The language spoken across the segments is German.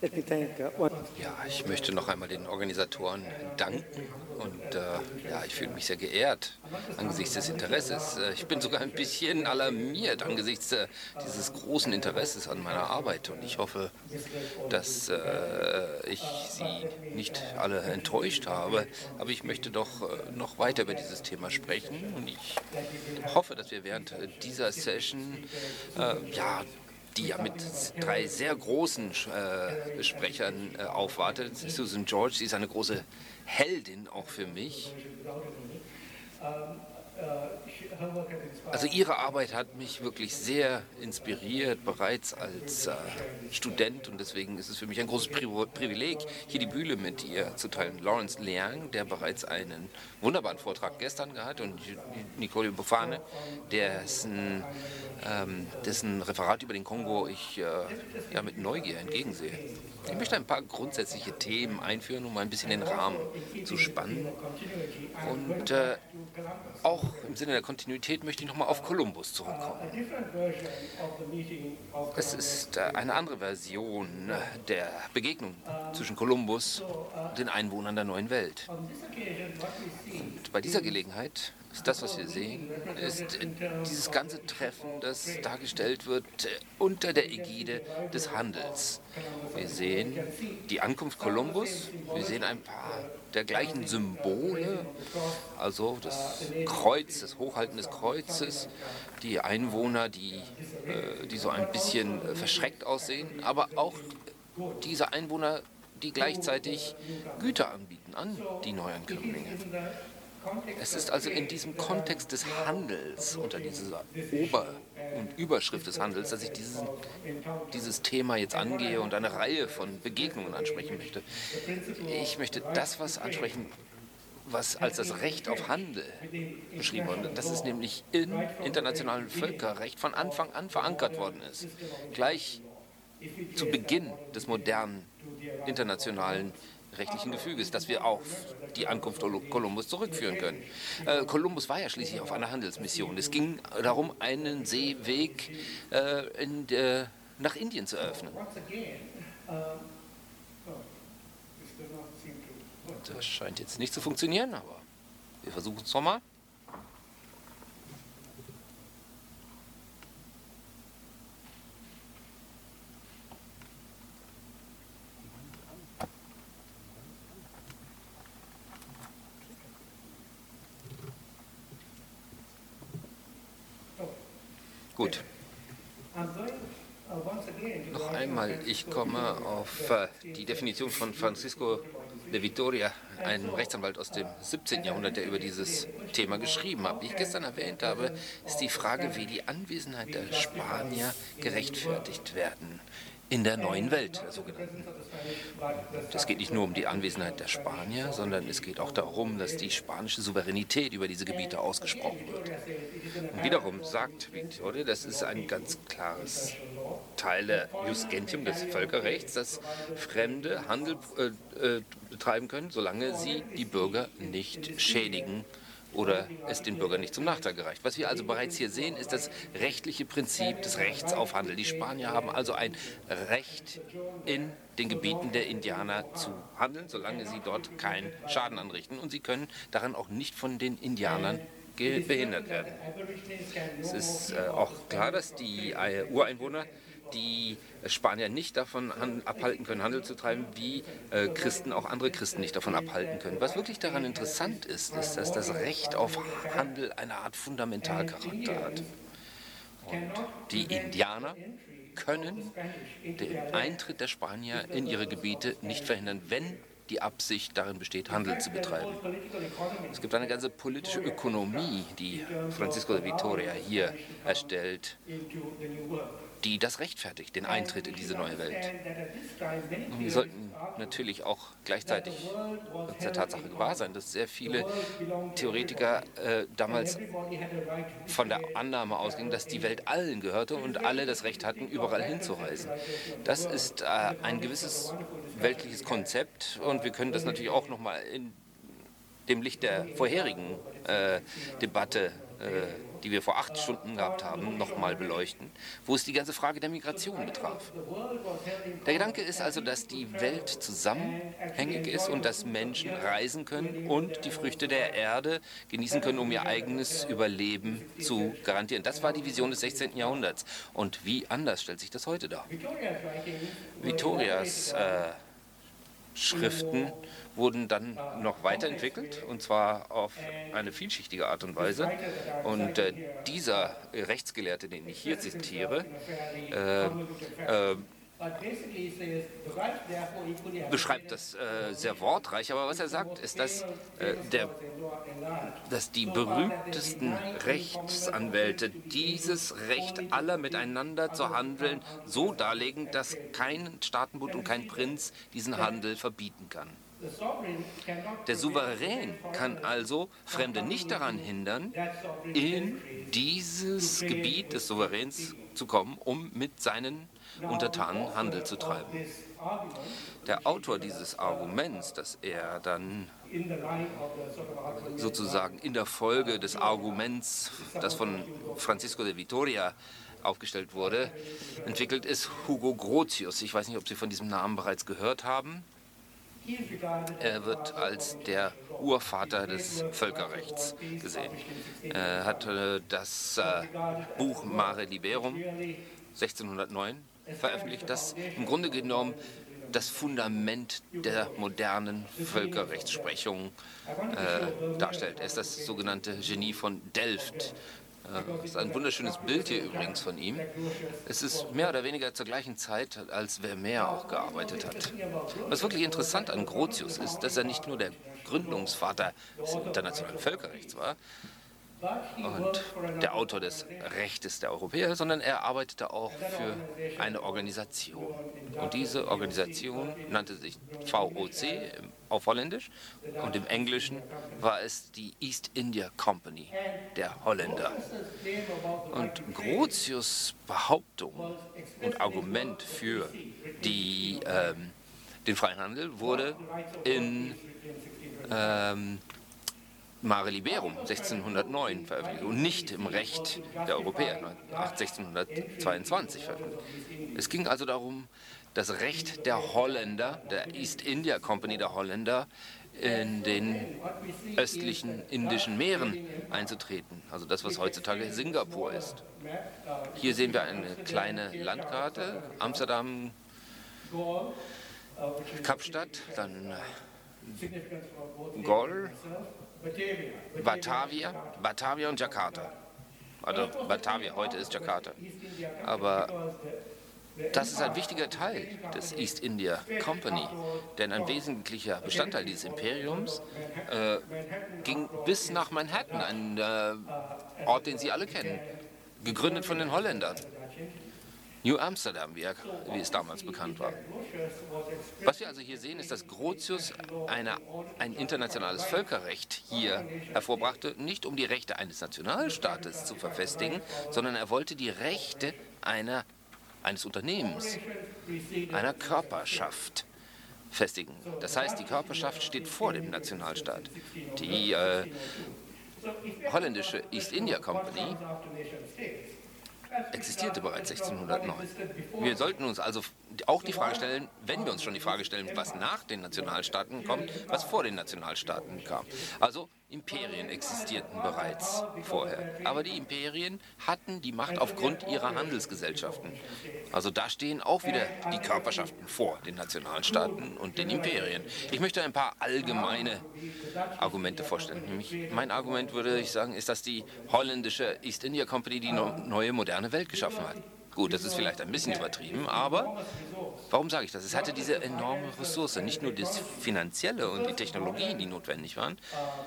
Ja, ich möchte noch einmal den Organisatoren danken und ja, ich fühle mich sehr geehrt angesichts des Interesses. Ich bin sogar ein bisschen alarmiert angesichts dieses großen Interesses an meiner Arbeit und ich hoffe, dass ich Sie nicht alle enttäuscht habe, aber ich möchte doch noch weiter über dieses Thema sprechen und ich hoffe, dass wir während dieser Session ja, die ja mit drei sehr großen Sprechern aufwartet. Susan George, sie ist eine große Heldin auch für mich. Also ihre Arbeit hat mich wirklich sehr inspiriert, bereits als Student und deswegen ist es für mich ein großes Privileg, hier die Bühne mit ihr zu teilen. Lawrence Liang, der bereits einen wunderbaren Vortrag gestern gehabt und Nicole Bofane, dessen Referat über den Kongo ich ja, mit Neugier entgegensehe. Ich möchte ein paar grundsätzliche Themen einführen, um ein bisschen den Rahmen zu spannen. Und auch im Sinne der Kontinuität möchte ich nochmal auf Kolumbus zurückkommen. Es ist eine andere Version der Begegnung zwischen Kolumbus und den Einwohnern der neuen Welt. Und bei dieser Gelegenheit ist das, was wir sehen, ist dieses ganze Treffen, das dargestellt wird unter der Ägide des Handels. Wir sehen die Ankunft Kolumbus, wir sehen ein paar der gleichen Symbole, also das Kreuz, das Hochhalten des Kreuzes, die Einwohner, die so ein bisschen verschreckt aussehen, aber auch diese Einwohner, die gleichzeitig Güter anbieten an die Neuankömmlinge. Es ist also in diesem Kontext des Handels, unter dieser und Überschrift des Handels, dass ich dieses Thema jetzt angehe und eine Reihe von Begegnungen ansprechen möchte. Ich möchte das, was ansprechen, was als das Recht auf Handel beschrieben wurde. Das ist nämlich im internationalen Völkerrecht von Anfang an verankert worden ist. Gleich zu Beginn des modernen internationalen rechtlichen Gefüges, das wir auf die Ankunft Kolumbus zurückführen können. Kolumbus war ja schließlich auf einer Handelsmission. Es ging darum, einen Seeweg nach Indien zu eröffnen. Das scheint jetzt nicht zu funktionieren, aber wir versuchen es nochmal. Gut. Noch einmal, ich komme auf die Definition von Francisco de Vitoria, einem Rechtsanwalt aus dem 17. Jahrhundert, der über dieses Thema geschrieben hat. Wie ich gestern erwähnt habe, ist die Frage, wie die Anwesenheit der Spanier gerechtfertigt werden in der neuen Welt, der sogenannten. Es geht nicht nur um die Anwesenheit der Spanier, sondern es geht auch darum, dass die spanische Souveränität über diese Gebiete ausgesprochen wird. Und wiederum sagt Victoria, das ist ein ganz klares Teil der Jus Gentium des Völkerrechts, dass Fremde Handel betreiben können, solange sie die Bürger nicht schädigen oder es den Bürgern nicht zum Nachteil gereicht. Was wir also bereits hier sehen, ist das rechtliche Prinzip des Rechts auf Handel. Die Spanier haben also ein Recht, in den Gebieten der Indianer zu handeln, solange sie dort keinen Schaden anrichten. Und sie können daran auch nicht von den Indianern behindert werden. Es ist auch klar, dass die Ureinwohner die Spanier nicht davon abhalten können, Handel zu treiben, wie Christen auch andere Christen nicht davon abhalten können. Was wirklich daran interessant ist, ist, dass das Recht auf Handel eine Art Fundamentalcharakter hat. Und die Indianer können den Eintritt der Spanier in ihre Gebiete nicht verhindern, wenn die Absicht darin besteht, Handel zu betreiben. Es gibt eine ganze politische Ökonomie, die Francisco de Vitoria hier erstellt, die das rechtfertigt, den Eintritt in diese neue Welt. Und wir sollten natürlich auch gleichzeitig uns der Tatsache gewahr sein, dass sehr viele Theoretiker damals von der Annahme ausgingen, dass die Welt allen gehörte und alle das Recht hatten, überall hinzureisen. Das ist ein gewisses weltliches Konzept und wir können das natürlich auch nochmal in dem Licht der vorherigen Debatte die wir vor 8 Stunden gehabt haben, nochmal beleuchten, wo es die ganze Frage der Migration betraf. Der Gedanke ist also, dass die Welt zusammenhängig ist und dass Menschen reisen können und die Früchte der Erde genießen können, um ihr eigenes Überleben zu garantieren. Das war die Vision des 16. Jahrhunderts. Und wie anders stellt sich das heute dar? Victorias Schriften wurden dann noch weiterentwickelt, und zwar auf eine vielschichtige Art und Weise. Und dieser Rechtsgelehrte, den ich hier zitiere, beschreibt das sehr wortreich, aber was er sagt, ist, dass die berühmtesten Rechtsanwälte dieses Recht aller miteinander zu handeln so darlegen, dass kein Staatenbund und kein Prinz diesen Handel verbieten kann. Der Souverän kann also Fremde nicht daran hindern, in dieses Gebiet des Souveräns zu kommen, um mit seinen Untertanen Handel zu treiben. Der Autor dieses Arguments, das er dann sozusagen in der Folge des Arguments, das von Francisco de Vitoria aufgestellt wurde, entwickelt, ist Hugo Grotius. Ich weiß nicht, ob Sie von diesem Namen bereits gehört haben. Er wird als der Urvater des Völkerrechts gesehen. Er hat das Buch Mare Liberum 1609 veröffentlicht, das im Grunde genommen das Fundament der modernen Völkerrechtssprechung darstellt. Er ist das sogenannte Genie von Delft. Das ist ein wunderschönes Bild hier übrigens von ihm. Es ist mehr oder weniger zur gleichen Zeit, als Vermeer auch gearbeitet hat. Was wirklich interessant an Grotius ist, dass er nicht nur der Gründungsvater des internationalen Völkerrechts war und der Autor des Rechtes der Europäer, sondern er arbeitete auch für eine Organisation. Und diese Organisation nannte sich VOC auf Holländisch und im Englischen war es die East India Company der Holländer. Und Grotius' Behauptung und Argument für den freien Handel wurde in Mare Liberum 1609 veröffentlicht und nicht im Recht der Europäer 1622 veröffentlicht. Es ging also darum, das Recht der Holländer, der East India Company der Holländer, in den östlichen indischen Meeren einzutreten. Also das, was heutzutage Singapur ist. Hier sehen wir eine kleine Landkarte, Amsterdam, Kapstadt, dann Gol, Batavia und Jakarta. Also Batavia heute ist Jakarta. Aber das ist ein wichtiger Teil des East India Company, denn ein wesentlicher Bestandteil dieses Imperiums ging bis nach Manhattan, ein Ort, den Sie alle kennen, gegründet von den Holländern. New Amsterdam, wie es damals bekannt war. Was wir also hier sehen, ist, dass Grotius ein internationales Völkerrecht hier hervorbrachte, nicht um die Rechte eines Nationalstaates zu verfestigen, sondern er wollte die Rechte eines Unternehmens, einer Körperschaft festigen. Das heißt, die Körperschaft steht vor dem Nationalstaat. Die holländische East India Company existierte bereits 1609. Wir sollten uns also auch die Frage stellen, wenn wir uns schon die Frage stellen, was nach den Nationalstaaten kommt, was vor den Nationalstaaten kam. Also Imperien existierten bereits vorher. Aber die Imperien hatten die Macht aufgrund ihrer Handelsgesellschaften. Also da stehen auch wieder die Körperschaften vor den Nationalstaaten und den Imperien. Ich möchte ein paar allgemeine Argumente vorstellen. Nämlich mein Argument, würde ich sagen, ist, dass die holländische East India Company die neue moderne Welt geschaffen hat. Gut, das ist vielleicht ein bisschen übertrieben, aber warum sage ich das? Es hatte diese enorme Ressource, nicht nur das Finanzielle und die Technologien, die notwendig waren.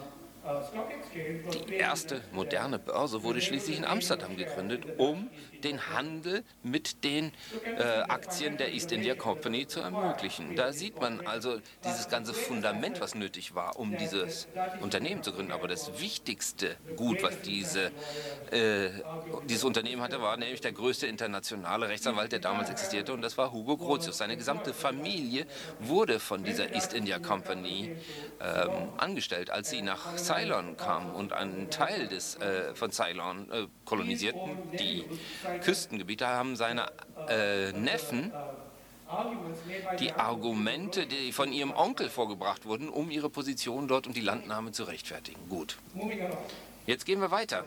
Die erste moderne Börse wurde schließlich in Amsterdam gegründet, um den Handel mit den Aktien der East India Company zu ermöglichen. Da sieht man also dieses ganze Fundament, was nötig war, um dieses Unternehmen zu gründen. Aber das wichtigste Gut, was dieses Unternehmen hatte, war nämlich der größte internationale Rechtsanwalt, der damals existierte, und das war Hugo Grotius. Seine gesamte Familie wurde von dieser East India Company angestellt, als sie nach Ceylon kamen und einen Teil von Ceylon kolonisierten, die Küstengebiete, haben seine Neffen die Argumente, die von ihrem Onkel vorgebracht wurden, um ihre Position dort und die Landnahme zu rechtfertigen. Gut. Jetzt gehen wir weiter.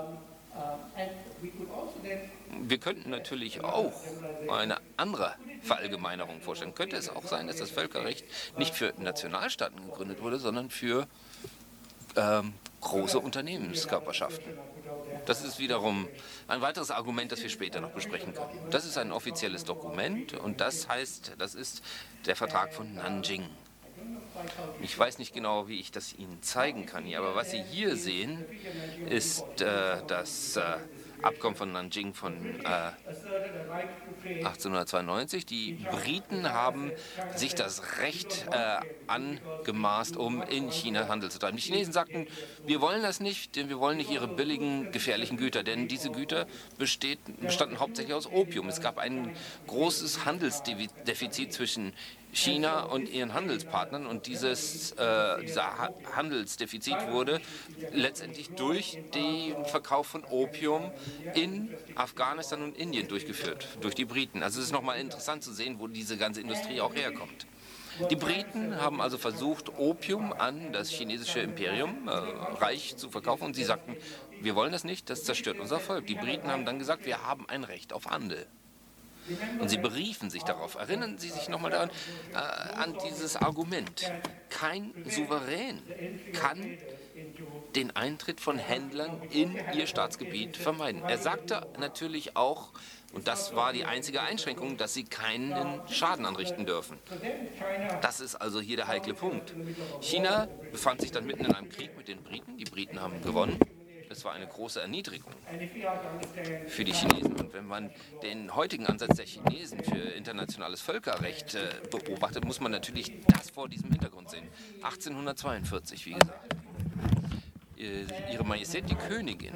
Wir könnten natürlich auch eine andere Verallgemeinerung vorstellen. Könnte es auch sein, dass das Völkerrecht nicht für Nationalstaaten gegründet wurde, sondern für große Unternehmenskörperschaften? Das ist wiederum ein weiteres Argument, das wir später noch besprechen können. Das ist ein offizielles Dokument und das ist der Vertrag von Nanjing. Ich weiß nicht genau, wie ich das Ihnen zeigen kann hier, aber was Sie hier sehen, ist das Abkommen von Nanjing von 1892. Die Briten haben sich das Recht angemaßt, um in China Handel zu treiben. Die Chinesen sagten, wir wollen das nicht, denn wir wollen nicht ihre billigen, gefährlichen Güter, denn diese Güter bestanden hauptsächlich aus Opium. Es gab ein großes Handelsdefizit zwischen China und ihren Handelspartnern und dieser Handelsdefizit wurde letztendlich durch den Verkauf von Opium in Afghanistan und Indien durchgeführt, durch die Briten. Also es ist nochmal interessant zu sehen, wo diese ganze Industrie auch herkommt. Die Briten haben also versucht, Opium an das chinesische Imperium, Reich, zu verkaufen und sie sagten, wir wollen das nicht, das zerstört unser Volk. Die Briten haben dann gesagt, wir haben ein Recht auf Handel. Und sie beriefen sich darauf. Erinnern Sie sich nochmal daran, an dieses Argument. Kein Souverän kann den Eintritt von Händlern in ihr Staatsgebiet vermeiden. Er sagte natürlich auch, und das war die einzige Einschränkung, dass sie keinen Schaden anrichten dürfen. Das ist also hier der heikle Punkt. China befand sich dann mitten in einem Krieg mit den Briten. Die Briten haben gewonnen. Das war eine große Erniedrigung für die Chinesen. Und wenn man den heutigen Ansatz der Chinesen für internationales Völkerrecht beobachtet, muss man natürlich das vor diesem Hintergrund sehen. 1842, wie gesagt. Ihre Majestät, die Königin,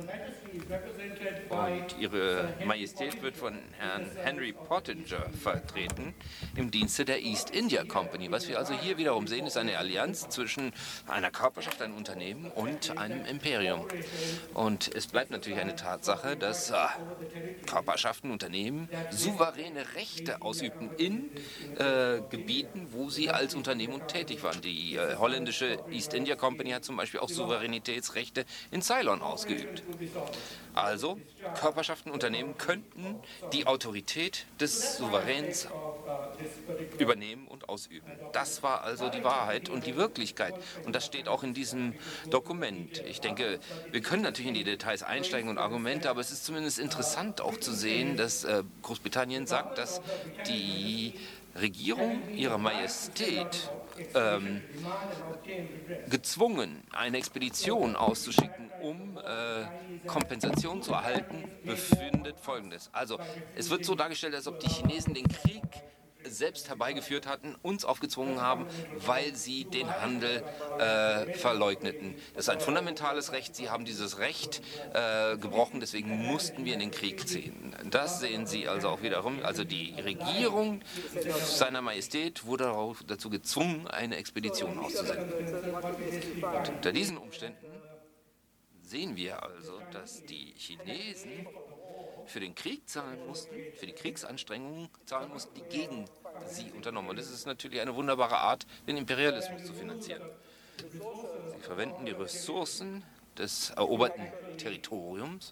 und Ihre Majestät wird von Herrn Henry Pottinger vertreten im Dienste der East India Company. Was wir also hier wiederum sehen, ist eine Allianz zwischen einer Körperschaft, einem Unternehmen und einem Imperium. Und es bleibt natürlich eine Tatsache, dass Körperschaften, Unternehmen souveräne Rechte ausübten in Gebieten, wo sie als Unternehmen tätig waren. Die holländische East India Company hat zum Beispiel auch Souveränitätsrechte in Ceylon ausgeübt. Also, Körperschaften, Unternehmen könnten die Autorität des Souveräns übernehmen und ausüben. Das war also die Wahrheit und die Wirklichkeit. Und das steht auch in diesem Dokument. Ich denke, wir können natürlich in die Details einsteigen und Argumente, aber es ist zumindest interessant auch zu sehen, dass Großbritannien sagt, dass die Regierung ihrer Majestät gezwungen, eine Expedition auszuschicken, um Kompensation zu erhalten, befindet Folgendes. Also, es wird so dargestellt, als ob die Chinesen den Krieg selbst herbeigeführt hatten, uns aufgezwungen haben, weil sie den Handel verleugneten. Das ist ein fundamentales Recht. Sie haben dieses Recht gebrochen, deswegen mussten wir in den Krieg ziehen. Das sehen Sie also auch wiederum. Also die Regierung seiner Majestät wurde dazu gezwungen, eine Expedition auszusenden. Und unter diesen Umständen sehen wir also, dass die Chinesen für den Krieg zahlen mussten, für die Kriegsanstrengungen zahlen mussten, die gegen sie unternommen. Und das ist natürlich eine wunderbare Art, den Imperialismus zu finanzieren. Sie verwenden die Ressourcen des eroberten Territoriums,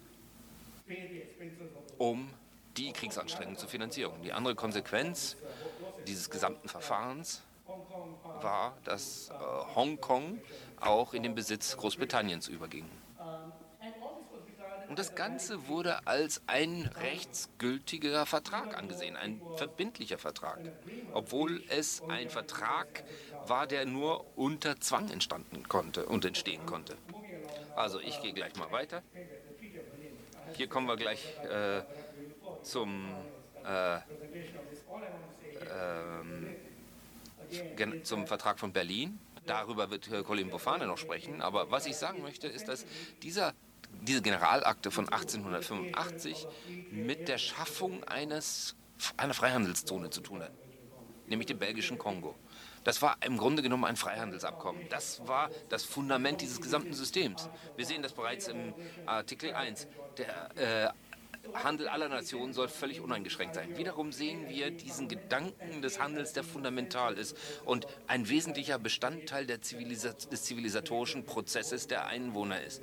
um die Kriegsanstrengungen zu finanzieren. Die andere Konsequenz dieses gesamten Verfahrens war, dass Hongkong auch in den Besitz Großbritanniens überging. Und das Ganze wurde als ein rechtsgültiger Vertrag angesehen, ein verbindlicher Vertrag, obwohl es ein Vertrag war, der nur unter Zwang entstehen konnte. Also ich gehe gleich mal weiter. Hier kommen wir gleich zum Vertrag von Berlin. Darüber wird Colin Bofane noch sprechen. Aber was ich sagen möchte, ist, dass diese Generalakte von 1885 mit der Schaffung einer Freihandelszone zu tun hat. nämlich dem belgischen Kongo. Das war im Grunde genommen ein Freihandelsabkommen. Das war das Fundament dieses gesamten Systems. Wir sehen das bereits im Artikel 1. Der Handel aller Nationen soll völlig uneingeschränkt sein. Wiederum sehen wir diesen Gedanken des Handels, der fundamental ist und ein wesentlicher Bestandteil des zivilisatorischen Prozesses der Einwohner ist.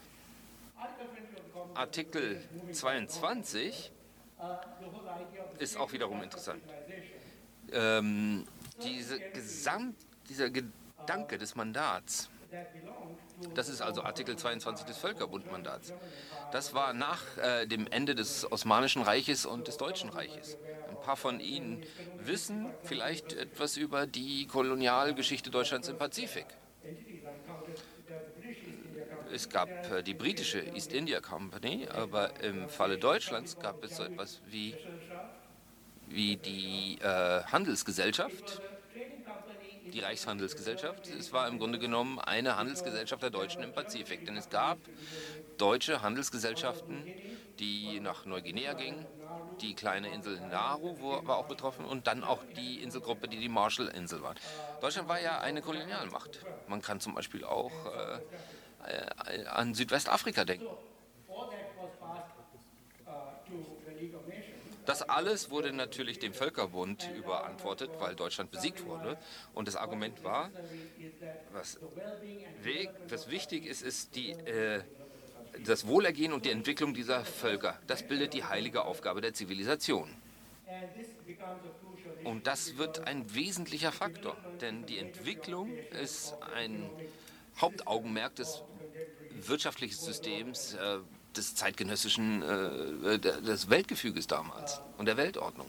Artikel 22 ist auch wiederum interessant. Dieser Gedanke des Mandats, das ist also Artikel 22 des Völkerbundmandats, das war nach dem Ende des Osmanischen Reiches und des Deutschen Reiches. Ein paar von Ihnen wissen vielleicht etwas über die Kolonialgeschichte Deutschlands im Pazifik. Es gab die britische East India Company, aber im Falle Deutschlands gab es so etwas wie die Handelsgesellschaft, die Reichshandelsgesellschaft. Es war im Grunde genommen eine Handelsgesellschaft der Deutschen im Pazifik, denn es gab deutsche Handelsgesellschaften, die nach Neuguinea gingen. Die kleine Insel Nauru war auch betroffen und dann auch die Inselgruppe, die Marshallinseln waren. Deutschland war ja eine Kolonialmacht. Man kann zum Beispiel auch an Südwestafrika denken. Das alles wurde natürlich dem Völkerbund überantwortet, weil Deutschland besiegt wurde. Und das Argument war, was wichtig ist, ist das Wohlergehen und die Entwicklung dieser Völker. Das bildet die heilige Aufgabe der Zivilisation. Und das wird ein wesentlicher Faktor, denn die Entwicklung ist ein Hauptaugenmerk des wirtschaftlichen Systems, des zeitgenössischen, des Weltgefüges damals und der Weltordnung.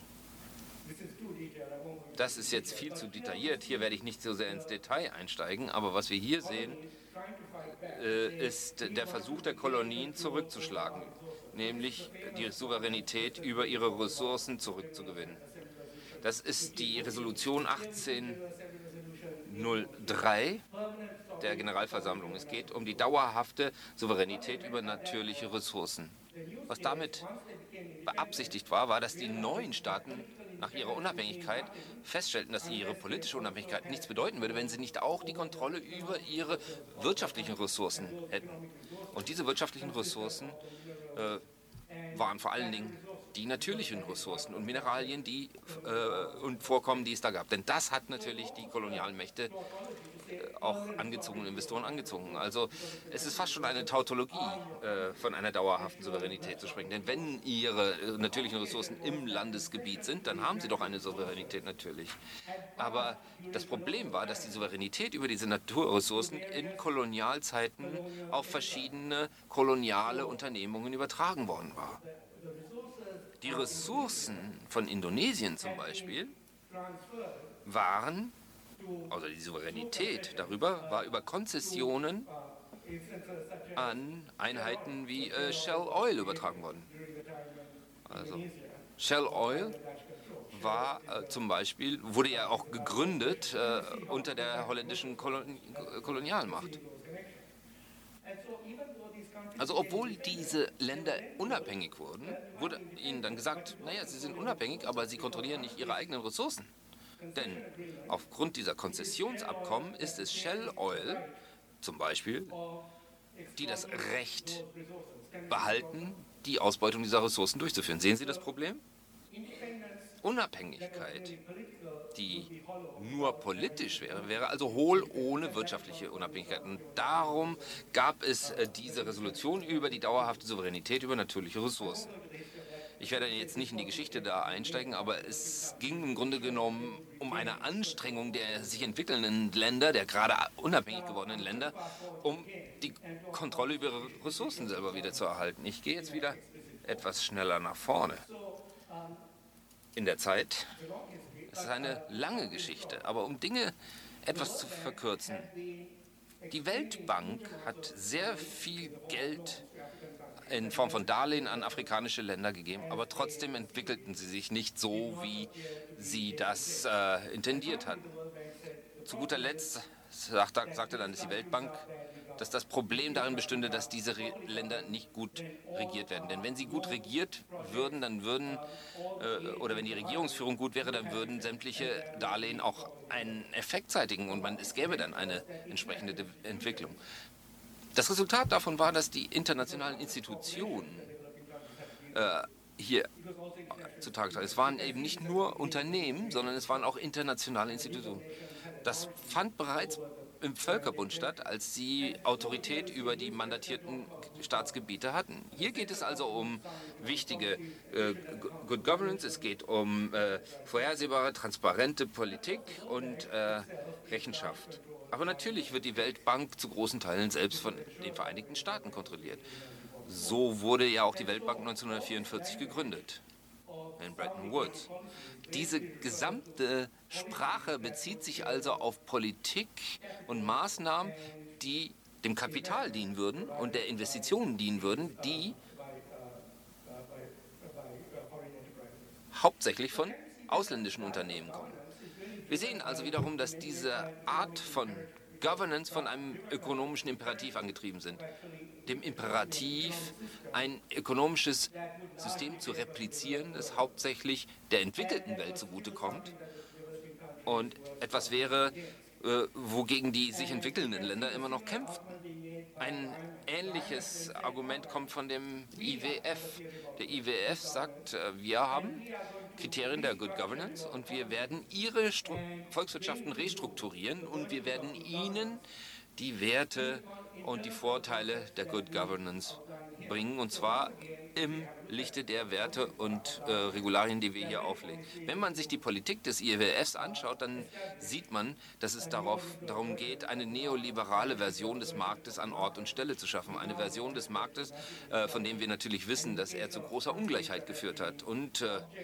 Das ist jetzt viel zu detailliert, hier werde ich nicht so sehr ins Detail einsteigen, aber was wir hier sehen, ist der Versuch der Kolonien zurückzuschlagen, nämlich die Souveränität über ihre Ressourcen zurückzugewinnen. Das ist die Resolution 1803 der Generalversammlung. Es geht um die dauerhafte Souveränität über natürliche Ressourcen. Was damit beabsichtigt war, war, dass die neuen Staaten nach ihrer Unabhängigkeit feststellten, dass ihre politische Unabhängigkeit nichts bedeuten würde, wenn sie nicht auch die Kontrolle über ihre wirtschaftlichen Ressourcen hätten. Und diese wirtschaftlichen Ressourcen waren vor allen Dingen die natürlichen Ressourcen und Mineralien und Vorkommen, die es da gab. Denn das hat natürlich die Kolonialmächte auch angezogen, Investoren angezogen. Also es ist fast schon eine Tautologie, von einer dauerhaften Souveränität zu sprechen. Denn wenn ihre natürlichen Ressourcen im Landesgebiet sind, dann haben sie doch eine Souveränität natürlich. Aber das Problem war, dass die Souveränität über diese Naturressourcen in Kolonialzeiten auf verschiedene koloniale Unternehmungen übertragen worden war. Die Ressourcen von Indonesien zum Beispiel also die Souveränität darüber war über Konzessionen an Einheiten wie Shell Oil übertragen worden. Also Shell Oil wurde ja auch gegründet unter der holländischen Kolonialmacht. Also obwohl diese Länder unabhängig wurden, wurde ihnen dann gesagt, naja, sie sind unabhängig, aber sie kontrollieren nicht ihre eigenen Ressourcen. Denn aufgrund dieser Konzessionsabkommen ist es Shell Oil zum Beispiel, die das Recht behalten, die Ausbeutung dieser Ressourcen durchzuführen. Sehen Sie das Problem? Unabhängigkeit, die nur politisch wäre also hohl ohne wirtschaftliche Unabhängigkeit. Und darum gab es diese Resolution über die dauerhafte Souveränität über natürliche Ressourcen. Ich werde jetzt nicht in die Geschichte da einsteigen, aber es ging im Grunde genommen um eine Anstrengung der sich entwickelnden Länder, der gerade unabhängig gewordenen Länder, um die Kontrolle über ihre Ressourcen selber wieder zu erhalten. Ich gehe jetzt wieder etwas schneller nach vorne. In der Zeit, es ist eine lange Geschichte, aber um Dinge etwas zu verkürzen. Die Weltbank hat sehr viel Geld in Form von Darlehen an afrikanische Länder gegeben, aber trotzdem entwickelten sie sich nicht so, wie sie das intendiert hatten. Zu guter Letzt sagte dann die Weltbank, dass das Problem darin bestünde, dass diese Länder nicht gut regiert werden. Denn wenn sie gut regiert würden, oder wenn die Regierungsführung gut wäre, dann würden sämtliche Darlehen auch einen Effekt zeitigen und es gäbe dann eine entsprechende Entwicklung. Das Resultat davon war, dass die internationalen Institutionen hier zutage tragen. Es waren eben nicht nur Unternehmen, sondern es waren auch internationale Institutionen. Das fand bereits im Völkerbund statt, als sie Autorität über die mandatierten Staatsgebiete hatten. Hier geht es also um wichtige Good Governance, es geht um vorhersehbare, transparente Politik und Rechenschaft. Aber natürlich wird die Weltbank zu großen Teilen selbst von den Vereinigten Staaten kontrolliert. So wurde ja auch die Weltbank 1944 gegründet, in Bretton Woods. Diese gesamte Sprache bezieht sich also auf Politik und Maßnahmen, die dem Kapital dienen würden und der Investitionen dienen würden, die hauptsächlich von ausländischen Unternehmen kommen. Wir sehen also wiederum, dass diese Art von Governance von einem ökonomischen Imperativ angetrieben sind. Dem Imperativ, ein ökonomisches System zu replizieren, das hauptsächlich der entwickelten Welt zugutekommt und etwas wäre, wogegen die sich entwickelnden Länder immer noch kämpften. Ein ähnliches Argument kommt von dem IWF. Der IWF sagt, wir haben Kriterien der Good Governance und wir werden ihre Volkswirtschaften restrukturieren und wir werden ihnen die Werte und die Vorteile der Good Governance bringen, und zwar im Lichte der Werte und Regularien, die wir hier auflegen. Wenn man sich die Politik des IWFs anschaut, dann sieht man, dass es darum geht, eine neoliberale Version des Marktes an Ort und Stelle zu schaffen. Eine Version des Marktes, von dem wir natürlich wissen, dass er zu großer Ungleichheit geführt hat und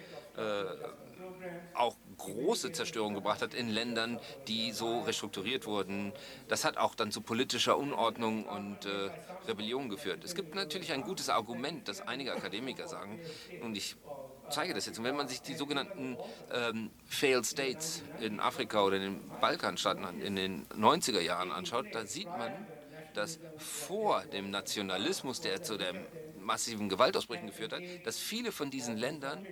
auch große Zerstörung gebracht hat in Ländern, die so restrukturiert wurden. Das hat auch dann zu politischer Unordnung und Rebellion geführt. Es gibt natürlich ein gutes Argument, das einige Akademiker sagen, und ich zeige das jetzt. Und wenn man sich die sogenannten Failed States in Afrika oder in den Balkanstaaten in den 90er Jahren anschaut, da sieht man, dass vor dem Nationalismus, der zu der massiven Gewaltausbrüchen geführt hat, dass viele von diesen Ländern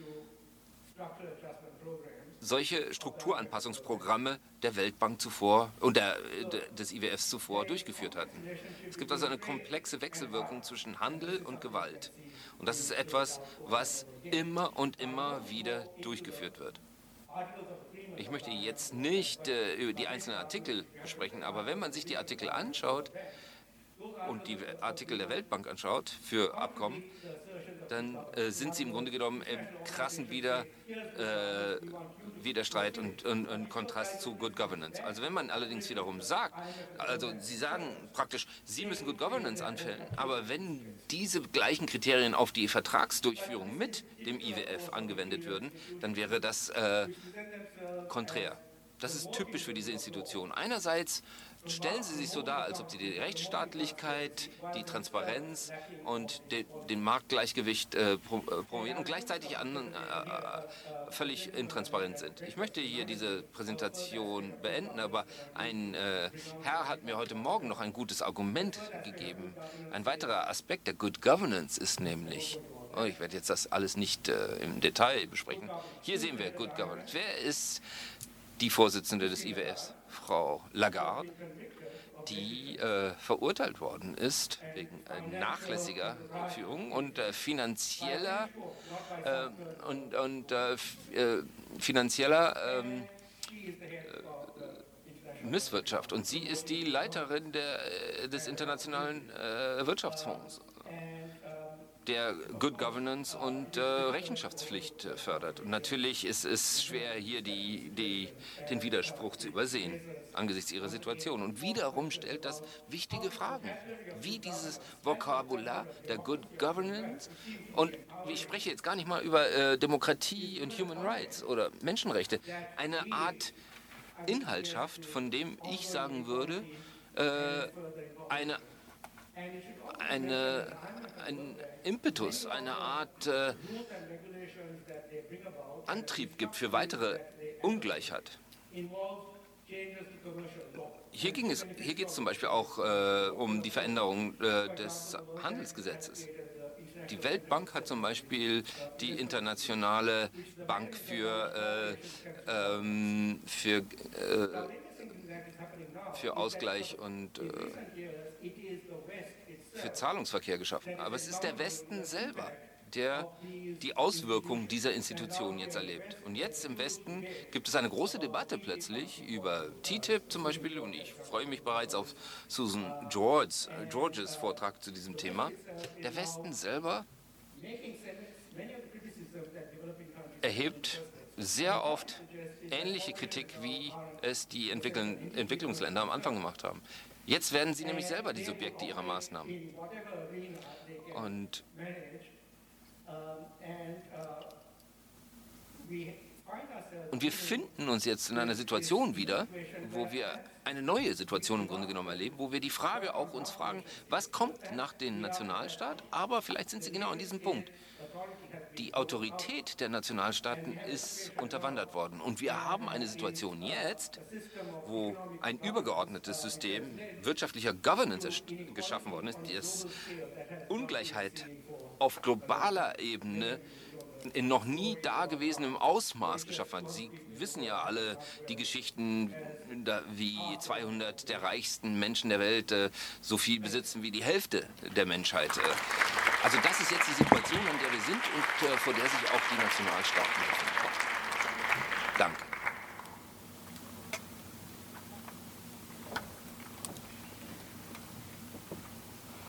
solche Strukturanpassungsprogramme der Weltbank zuvor und des IWFs zuvor durchgeführt hatten. Es gibt also eine komplexe Wechselwirkung zwischen Handel und Gewalt. Und das ist etwas, was immer und immer wieder durchgeführt wird. Ich möchte jetzt nicht über die einzelnen Artikel besprechen, aber wenn man sich die Artikel anschaut und die Artikel der Weltbank anschaut für Abkommen, dann sind sie im Grunde genommen im krassen Widerstreit und Kontrast zu Good Governance. Also wenn man allerdings wiederum sagt, also sie sagen praktisch, sie müssen Good Governance anstellen, aber wenn diese gleichen Kriterien auf die Vertragsdurchführung mit dem IWF angewendet würden, dann wäre das konträr. Das ist typisch für diese Institution. Einerseits stellen sie sich so dar, als ob sie die Rechtsstaatlichkeit, die Transparenz und den Marktgleichgewicht promovieren und gleichzeitig völlig intransparent sind. Ich möchte hier diese Präsentation beenden, aber ein Herr hat mir heute Morgen noch ein gutes Argument gegeben. Ein weiterer Aspekt der Good Governance ist nämlich, ich werde jetzt das alles nicht im Detail besprechen, hier sehen wir Good Governance. Wer ist die Vorsitzende des IWFs, Frau Lagarde, die verurteilt worden ist wegen nachlässiger Führung und finanzieller Misswirtschaft. Und sie ist die Leiterin des Internationalen Wirtschaftsfonds, der Good Governance und Rechenschaftspflicht fördert. Und natürlich ist es schwer, hier den Widerspruch zu übersehen angesichts ihrer Situation. Und wiederum stellt das wichtige Fragen, wie dieses Vokabular der Good Governance, und ich spreche jetzt gar nicht mal über Demokratie und Human Rights oder Menschenrechte, eine Art Inhalt schafft, von dem ich sagen würde, ein Impetus, eine Art Antrieb gibt für weitere Ungleichheit. Hier geht es zum Beispiel auch um die Veränderung des Handelsgesetzes. Die Weltbank hat zum Beispiel die internationale Bank für Ausgleich und für Zahlungsverkehr geschaffen. Aber es ist der Westen selber, der die Auswirkungen dieser Institutionen jetzt erlebt. Und jetzt im Westen gibt es eine große Debatte plötzlich über TTIP zum Beispiel. Und ich freue mich bereits auf Susan Georges Vortrag zu diesem Thema. Der Westen selber erhebt sehr oft ähnliche Kritik, wie es die Entwicklungsländer am Anfang gemacht haben. Jetzt werden sie nämlich selber die Subjekte ihrer Maßnahmen. Und wir finden uns jetzt in einer Situation wieder, wo wir eine neue Situation im Grunde genommen erleben, wo wir die Frage auch uns fragen, was kommt nach dem Nationalstaat? Aber vielleicht sind Sie genau an diesem Punkt. Die Autorität der Nationalstaaten ist unterwandert worden. Und wir haben eine Situation jetzt, wo ein übergeordnetes System wirtschaftlicher Governance geschaffen worden ist, das Ungleichheit auf globaler Ebene in noch nie dagewesenem Ausmaß geschaffen hat. Sie wissen ja alle die Geschichten, wie 200 der reichsten Menschen der Welt so viel besitzen wie die Hälfte der Menschheit. Also das ist jetzt die Situation, in der wir sind und vor der sich auch die Nationalstaaten befinden. Danke.